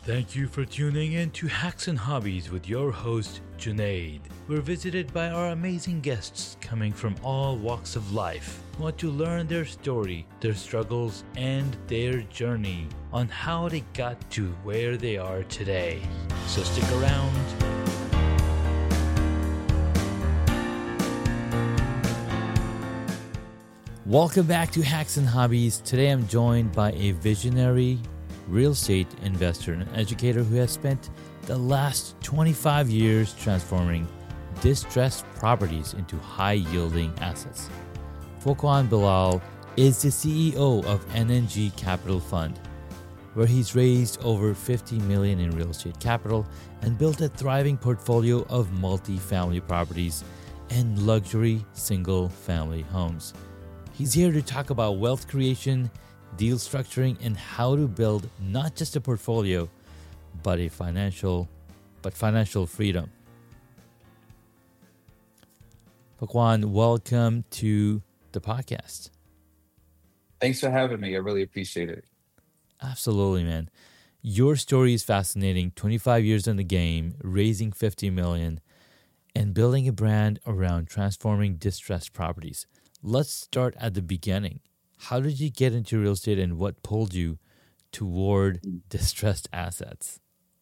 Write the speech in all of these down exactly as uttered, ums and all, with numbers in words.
Thank you for tuning in to Hacks and Hobbies with your host, Junaid. We're visited by our amazing guests coming from all walks of life. We want to learn their story, their struggles, and their journey on how they got to where they are today. So stick around. Welcome back to Hacks and Hobbies. Today I'm joined by a visionary real estate investor and educator who has spent the last twenty-five years transforming distressed properties into high-yielding assets. Fauquan Bilal is the C E O of N N G Capital Fund, where he's raised over fifty million dollars in real estate capital and built a thriving portfolio of multi-family properties and luxury single-family homes. He's here to talk about wealth creation, deal structuring, and how to build not just a portfolio, but a financial, but financial freedom. Fauquan, welcome to the podcast. Thanks for having me. I really appreciate it. Absolutely, man. Your story is fascinating. twenty-five years in the game, raising fifty million dollars, and building a brand around transforming distressed properties. Let's start at the beginning. How did you get into real estate and what pulled you toward distressed assets?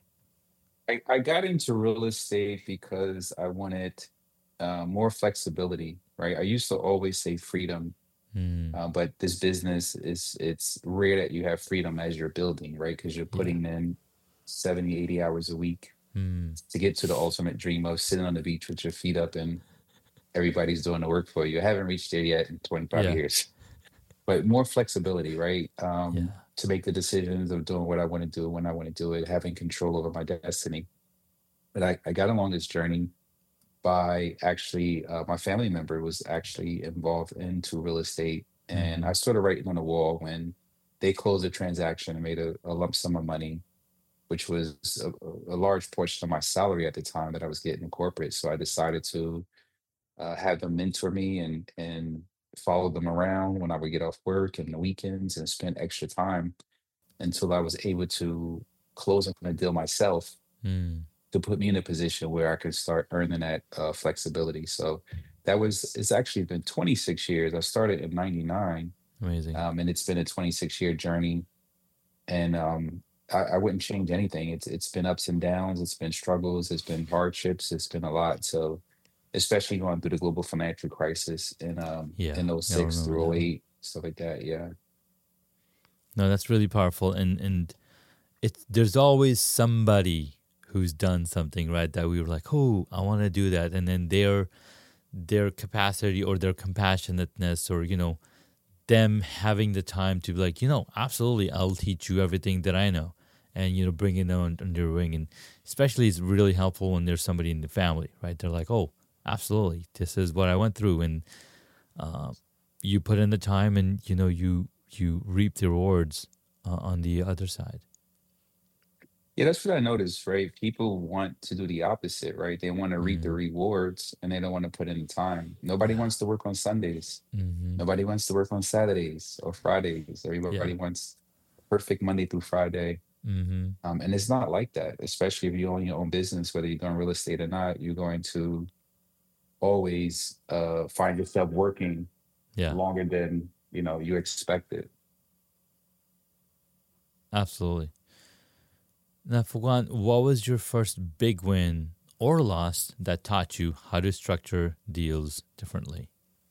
I, I got into real estate because I wanted uh, more flexibility, right? I used to always say freedom, Hmm. uh, but this business is, it's rare that you have freedom as you're building, right? Because you're Yeah. putting in seventy, eighty hours a week Hmm. to get to the ultimate dream of sitting on the beach with your feet up and everybody's doing the work for you. I haven't reached there yet in twenty-five Yeah. years. But more flexibility, right? Yeah. Um, to make the decisions of doing what I want to do when I want to do it, having control over my destiny. But I, I got along this journey by actually, uh, my family member was actually involved into real estate. And Hmm. I started writing on the wall when they closed a transaction and made a, a lump sum of money, which was a, a large portion of my salary at the time that I was getting in corporate. So I decided to uh, have them mentor me and and follow them around when I would get off work and the weekends and spend extra time until I was able to close on a deal myself Hmm. to put me in a position where I could start earning that uh, flexibility. So that was it's actually been twenty-six years. I started in ninety-nine, Amazing. um, and it's been a twenty-six year journey. And um, I, I wouldn't change anything. It's it's been ups and downs. It's been struggles. It's been hardships. It's been a lot. So especially going through the global financial crisis in um Yeah. in Yeah, I oh six remember through that oh one. eight stuff like that. Yeah. No, that's really powerful. And and it's there's always somebody who's done something, right? That we were like, oh, I want to do that. And then their their capacity or their compassionateness or, you know, them having the time to be like, you know, absolutely, I'll teach you everything that I know, and you know, bring it on under your wing. And especially, it's really helpful when there's somebody in the family, right? They're like, oh, absolutely, this is what I went through, and uh, you put in the time, and you know, you you reap the rewards uh, on the other side. Yeah, that's what I noticed, right? People want to do the opposite, right? They want to reap the Mm, rewards and they don't want to put in the time. Nobody yeah. wants to work on Sundays. Mm-hmm. Nobody wants to work on Saturdays or Fridays. Yeah. Everybody wants perfect Monday through Friday. Mm-hmm. Um, and it's not like that, especially if you own your own business, whether you're doing real estate or not, you're going to always uh, find yourself working Yeah. longer than you know you expected. Absolutely. Now, Fugan, what was your first big win or loss that taught you how to structure deals differently?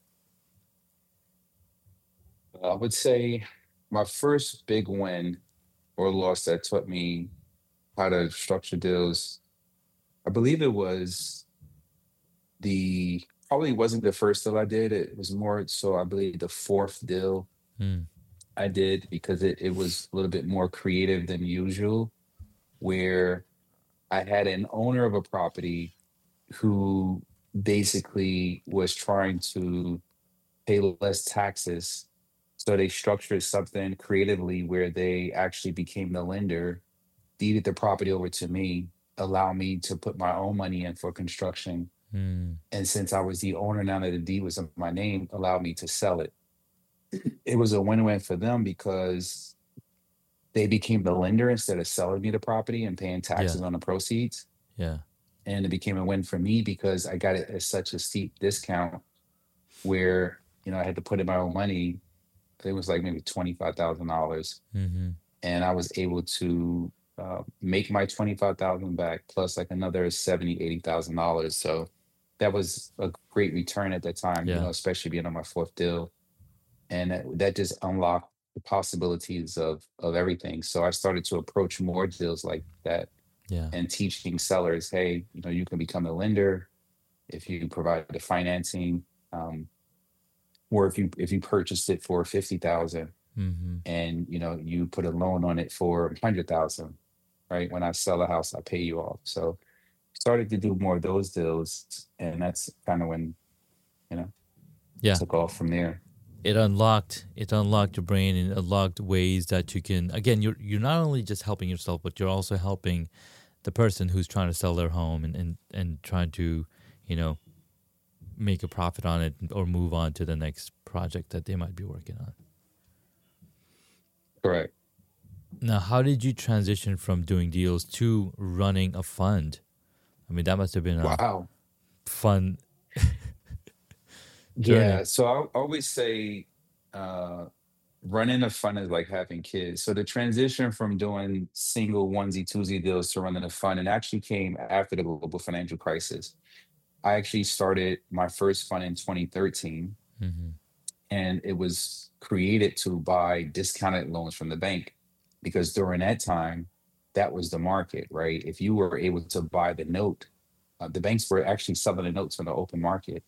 I would say my first big win or loss that taught me how to structure deals, I believe it was the probably wasn't the first deal I did. It was more so I believe the fourth deal Mm, I did because it, it was a little bit more creative than usual, where I had an owner of a property who basically was trying to pay less taxes. So they structured something creatively where they actually became the lender, deeded the property over to me, allow me to put my own money in for construction. mm, And since I was the owner now that the deed was in my name, allowed me to sell it. It was a win-win for them because they became the lender instead of selling me the property and paying Yeah. taxes on the proceeds. Yeah. And it became a win for me because I got it at such a steep discount where, you know, I had to put in my own money. It was like maybe twenty-five thousand dollars Mm-hmm. and I was able to uh, make my twenty-five thousand back plus like another seventy, eighty thousand dollars. So that was a great return at that time, you know, Yeah. especially being on my fourth deal. And that, that just unlocked the possibilities of of everything. So I started to approach more deals like that Yeah. and teaching sellers, hey, you know, you can become a lender if you provide the financing, um, or if you if you purchased it for fifty thousand Mm-hmm. and you know you put a loan on it for a hundred thousand, right? When I sell a house, I pay you off. So started to do more of those deals, and that's kind of when you know Yeah. took off from there. It unlocked it unlocked your brain and unlocked ways that you can, again, you're you're not only just helping yourself, but you're also helping the person who's trying to sell their home and and, and trying to, you know, make a profit on it or move on to the next project that they might be working on. Correct. Now, how did you transition from doing deals to running a fund? I mean, that must have been a Wow. fun journey. Yeah. So I always say, uh, running a fund is like having kids. So the transition from doing single onesie twosie deals to running a fund, and actually came after the global financial crisis. I actually started my first fund in twenty thirteen, Mm-hmm. and it was created to buy discounted loans from the bank because during that time, that was the market, right? If you were able to buy the note, uh, the banks were actually selling the notes on the open market.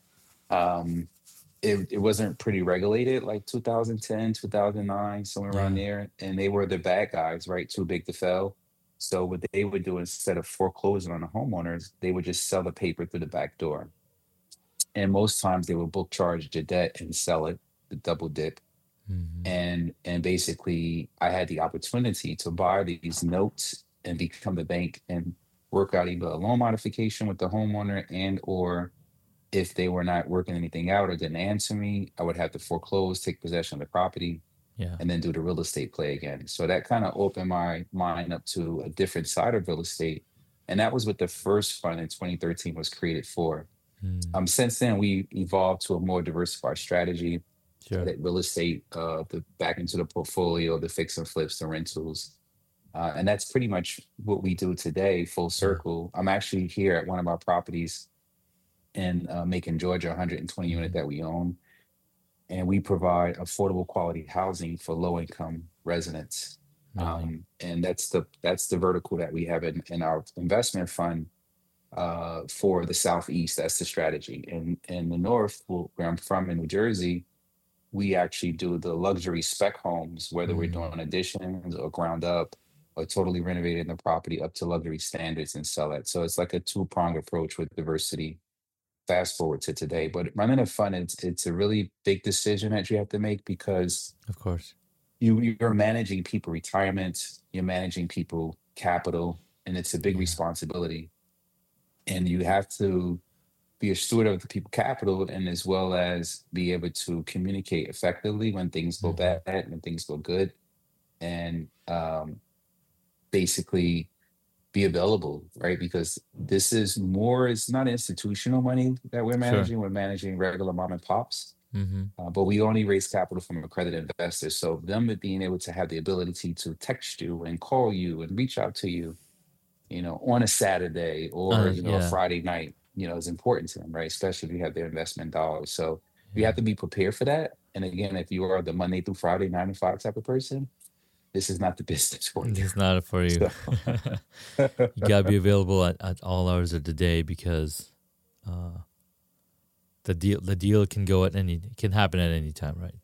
Um, it, it wasn't pretty regulated like two thousand ten, two thousand nine, somewhere around Yeah. there. And they were the bad guys, right? Too big to fail. So what they would do instead of foreclosing on the homeowners, they would just sell the paper through the back door. And most times they would book charge your debt and sell it, the double dip. Mm-hmm. And and basically I had the opportunity to buy these notes and become the bank and work out either a loan modification with the homeowner and or if they were not working anything out or didn't answer me, I would have to foreclose, take possession of the property, Yeah. and then do the real estate play again. So that kind of opened my mind up to a different side of real estate. And that was what the first fund in twenty thirteen was created for. Mm. Um, since then, we evolved to a more diversified strategy, Sure. added real estate uh, the, back into the portfolio, the fix and flips, the rentals. Uh, and that's pretty much what we do today, full Yeah. circle. I'm actually here at one of our properties in uh, Macon, Georgia, one hundred twenty unit Mm-hmm. that we own. And we provide affordable quality housing for low income residents. Really. Um, and that's the that's the vertical that we have in, in our investment fund uh, for the Southeast. That's the strategy. And in the North, wh- where I'm from in New Jersey, we actually do the luxury spec homes, whether we're Mm. doing additions or ground up or totally renovating the property up to luxury standards and sell it. So it's like a two pronged approach with diversity. Fast forward to today, but running a fund, it's it's a really big decision that you have to make because Of course. you you're managing people retirement, you're managing people capital, and it's a big Yeah. responsibility. And you have to be a steward of the people capital and as well as be able to communicate effectively when things go Mm-hmm. bad and when things go good. And um, basically be available, right? Because this is more, it's not institutional money that we're Sure. managing. We're managing regular mom and pops, Mm-hmm. uh, but we only raise capital from accredited investors. So them being able to have the ability to text you and call you and reach out to you, you know, on a Saturday or, Uh, you know, a yeah. Friday night, you know, is important to them, right? Especially if you have their investment dollars. So you have Yeah. to be prepared for that. And again, if you are the Monday through Friday, nine to five type of person, this is not the business for you. It's not for you. So You gotta be available at, at all hours of the day because uh, the deal the deal can go at any can happen at any time, right?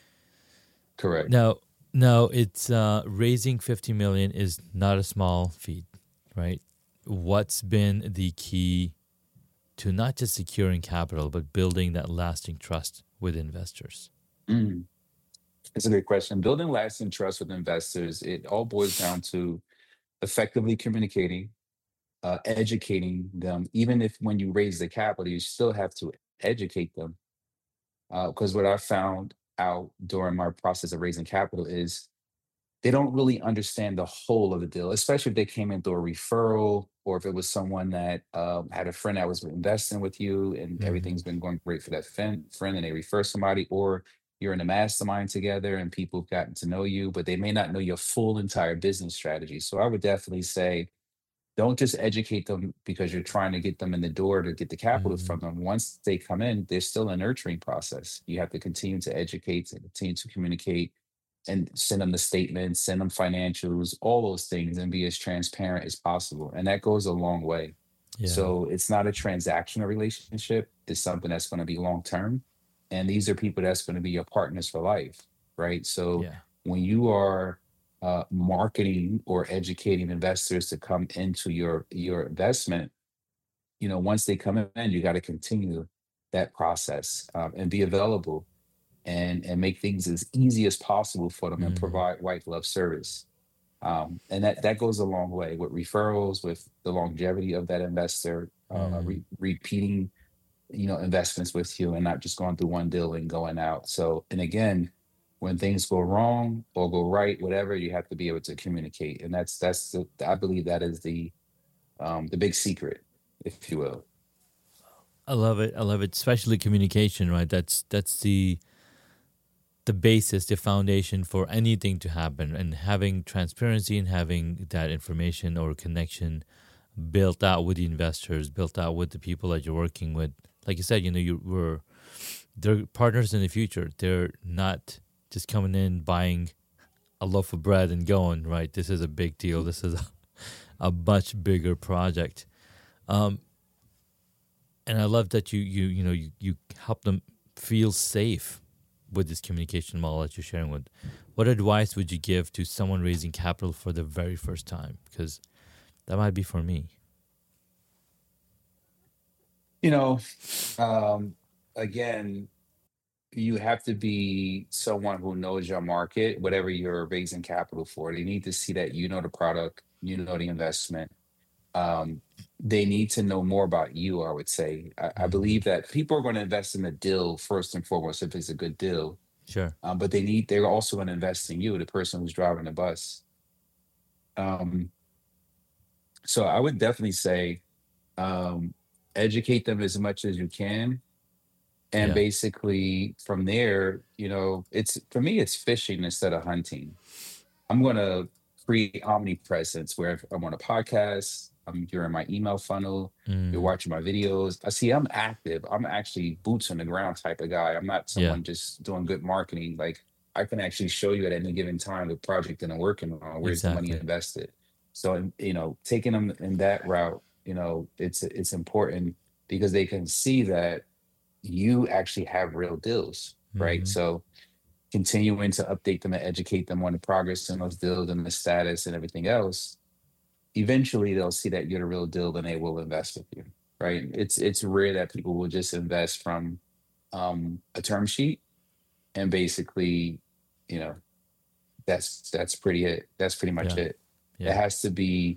correct. Now, now it's uh, raising fifty million is not a small feat, right? What's been the key to not just securing capital but building that lasting trust with investors? Mm. It's a great question. Building lasting trust with investors, it all boils down to effectively communicating, uh, educating them. Even if when you raise the capital, you still have to educate them. Because what I found out during my process of raising capital is they don't really understand the whole of the deal, especially if they came in through a referral or if it was someone that um, had a friend that was investing with you and Hmm. everything's been going great for that friend, friend and they refer somebody, or you're in a mastermind together and people have gotten to know you, but they may not know your full entire business strategy. So I would definitely say don't just educate them because you're trying to get them in the door to get the capital Hmm. from them. Once they come in, there's still a nurturing process. You have to continue to educate and continue to communicate and send them the statements, send them financials, all those things, and be as transparent as possible. And that goes a long way. Yeah. So it's not a transactional relationship, it's something that's going to be long term. And these are people that's going to be your partners for life, right? So Yeah. when you are uh, marketing or educating investors to come into your your investment, you know, once they come in, you got to continue that process um, and be available and and make things as easy as possible for them and Hmm. provide white glove service. Um, and that that goes a long way with referrals, with the longevity of that investor, uh, Hmm. re- repeating you know investments with you, and not just going through one deal and going out. So, and again, when things go wrong or go right, whatever, you have to be able to communicate, and that's that's the, I believe that is the um, the big secret, if you will. I love it. I love it, especially communication, right? That's that's the the basis, the foundation for anything to happen. And having transparency and having that information or connection built out with the investors, built out with the people that you're working with. Like you said, you know, you were they're partners in the future. They're not just coming in, buying a loaf of bread and going, right? This is a big deal. This is a, a much bigger project. Um, and I love that you you you know you, you help them feel safe with this communication model that you're sharing with. What advice would you give to someone raising capital for the very first time? Because that might be for me. You know, um, again, you have to be someone who knows your market, whatever you're raising capital for. They need to see that you know the product, you know the investment. Um, they need to know more about you, I would say. I, I Hmm. believe that people are going to invest in the deal first and foremost if it's a good deal. Sure. Um, but they need they're also going to invest in you, the person who's driving the bus. Um, so I would definitely say um, educate them as much as you can. And Yeah. basically from there, you know, it's for me, it's fishing instead of hunting. I'm gonna create omnipresence where if I'm on a podcast, I'm you're in my email funnel, you're Mm. watching my videos. I see I'm active. I'm actually boots on the ground type of guy. I'm not Yeah. someone just doing good marketing. Like I can actually show you at any given time the project that I'm working on. Where's the money Exactly. invested? So you know, taking them in that route, you know, it's it's important because they can see that you actually have real deals, right? Hmm. So continuing to update them and educate them on the progress in those deals and the status and everything else, eventually they'll see that you're the real deal and they will invest with you, right? It's it's rare that people will just invest from um, a term sheet and basically, you know, that's that's pretty it. That's pretty much Yeah. it. It Yeah. has to be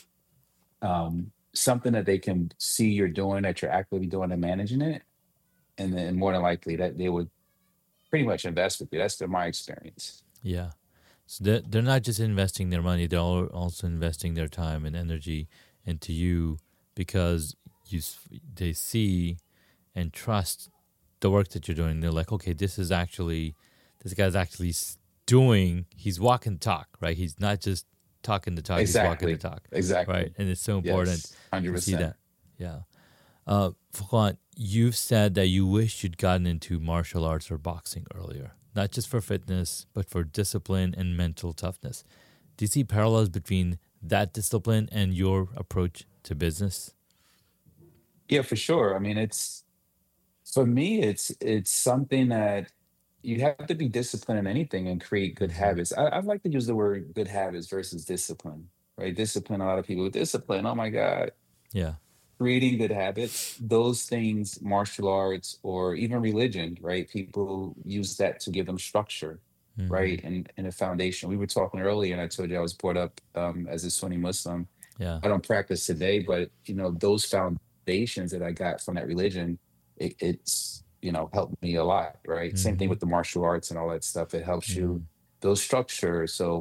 um, something that they can see you're doing, that you're actively doing and managing it, and then more than likely that they would pretty much invest with you. That's been my experience. Yeah. So they're, they're not just investing their money, they're al- also investing their time and energy into you because you s- they see and trust the work that you're doing. They're like, okay, this is actually, this guy's actually s- doing, he's walking the talk, right? He's not just talking the talk, he's walking the Exactly. talk, right? Exactly. And it's so important Yes. to see one hundred percent. that. Yeah. Uh, Fouquan, you've said that you wish you'd gotten into martial arts or boxing earlier, not just for fitness, but for discipline and mental toughness. Do you see parallels between that discipline and your approach to business? Yeah, for sure. I mean, it's for me, it's it's something that you have to be disciplined in anything and create good Hmm. habits. I, I'd like to use the word good habits versus discipline, right? Discipline, a lot of people discipline. Oh my God. Yeah. Creating good habits, those things, martial arts or even religion, right? People use that to give them structure, Hmm. right? And and a foundation. We were talking earlier, and I told you I was brought up um, as a Sunni Muslim. Yeah. I don't practice today, but you know, those foundations that I got from that religion, it, it's you know helped me a lot, right? Same thing Hmm. with the martial arts and all that stuff. It helps you Hmm. build structure. So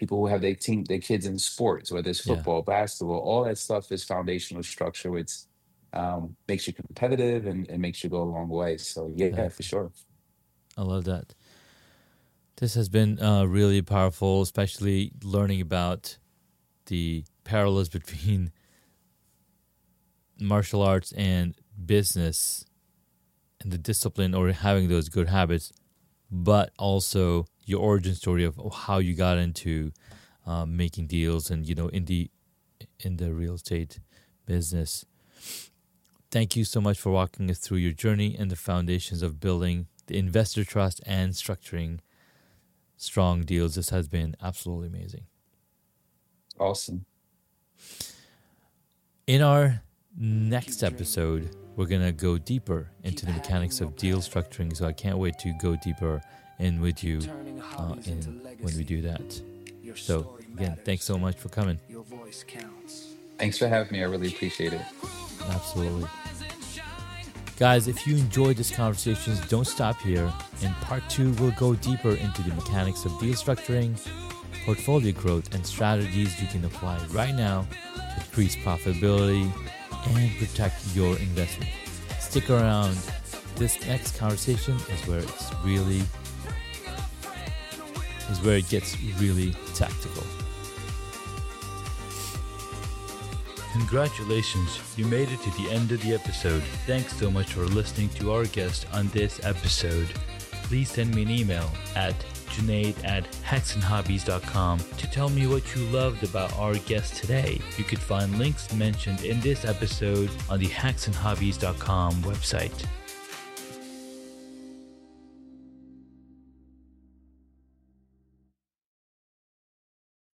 people who have their team, their kids in sports, whether it's Yeah, football, basketball, all that stuff is foundational structure. It's um, makes you competitive and, and makes you go a long way. So yeah, for exactly. sure. I love that. This has been uh, really powerful, especially learning about the parallels between martial arts and business and the discipline or having those good habits, but also your origin story of how you got into um, making deals and, you know, in the in the real estate business. Thank you so much for walking us through your journey and the foundations of building the investor trust and structuring strong deals. This has been absolutely amazing. Awesome. In our next episode, we're going to go deeper into the mechanics of deal structuring. So I can't wait to go deeper in with you uh, in, when we do that. So again, thanks so much for coming. Thanks for having me. I really appreciate it. Absolutely. Guys, if you enjoyed this conversation, don't stop here. In part two, we'll go deeper into the mechanics of deal structuring, portfolio growth, and strategies you can apply right now to increase profitability and protect your investment. Stick around. This next conversation is where it's really is where it gets really tactical. Congratulations, you made it to the end of the episode. Thanks so much for listening to our guest on this episode. Please send me an email at Junaid at haxon hobbies dot com to tell me what you loved about our guest today. You could find links mentioned in this episode on the haxon hobbies dot com website.